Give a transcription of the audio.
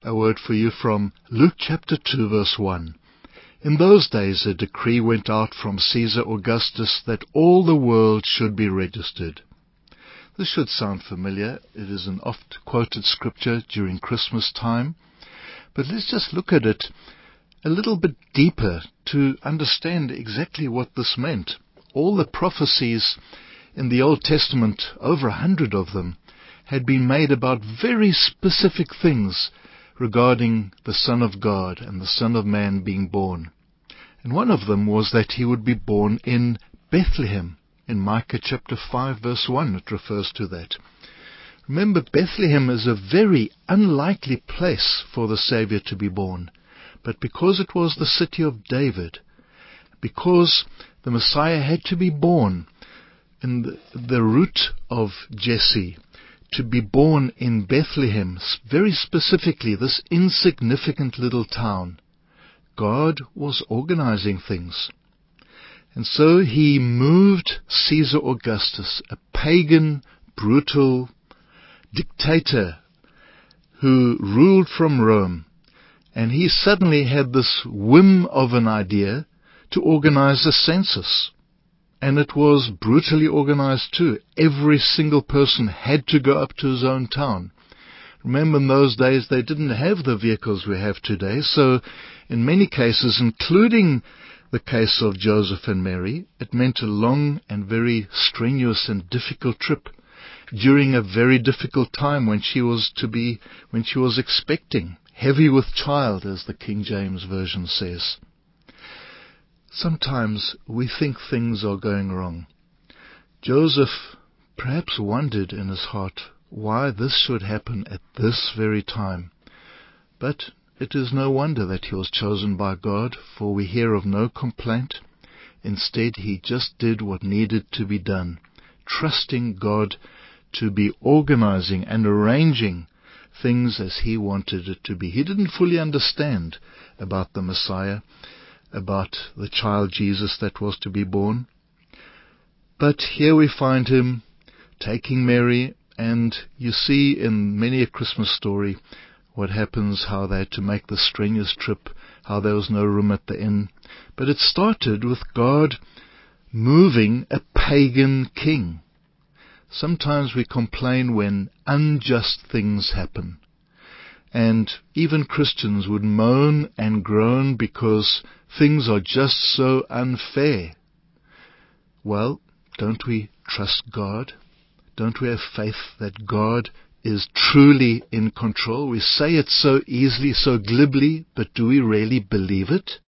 A word for you from Luke chapter 2 verse 1. In those days a decree went out from Caesar Augustus that all the world should be registered. This should sound familiar. It is an oft-quoted scripture during Christmas time. But let's just look at it a little bit deeper to understand exactly what this meant. All the prophecies in the Old Testament, over 100 of them, had been made about very specific things regarding the Son of God and the Son of Man being born. And one of them was that he would be born in Bethlehem. In Micah chapter 5 verse 1 it refers to that. Remember, Bethlehem is a very unlikely place for the Savior to be born. But because it was the city of David, because the Messiah had to be born in the root of Jesse, to be born in Bethlehem, very specifically this insignificant little town, God was organizing things. And so he moved Caesar Augustus, a pagan, brutal dictator who ruled from Rome, and he suddenly had this whim of an idea to organize a census. And it was brutally organized too. Every single person had to go up to his own town. Remember, in those days they didn't have the vehicles we have today, so in many cases, including the case of Joseph and Mary, it meant a long and very strenuous and difficult trip during a very difficult time when she was expecting, heavy with child, as the King James Version says. Sometimes we think things are going wrong. Joseph perhaps wondered in his heart why this should happen at this very time. But it is no wonder that he was chosen by God, for we hear of no complaint. Instead, he just did what needed to be done, trusting God to be organizing and arranging things as he wanted it to be. He didn't fully understand about the Messiah, about the child Jesus that was to be born. But here we find him taking Mary, and you see in many a Christmas story what happens, how they had to make the strenuous trip, how there was no room at the inn. But it started with God moving a pagan king. Sometimes we complain when unjust things happen. And even Christians would moan and groan because things are just so unfair. Well, don't we trust God? Don't we have faith that God is truly in control? We say it so easily, so glibly, but do we really believe it?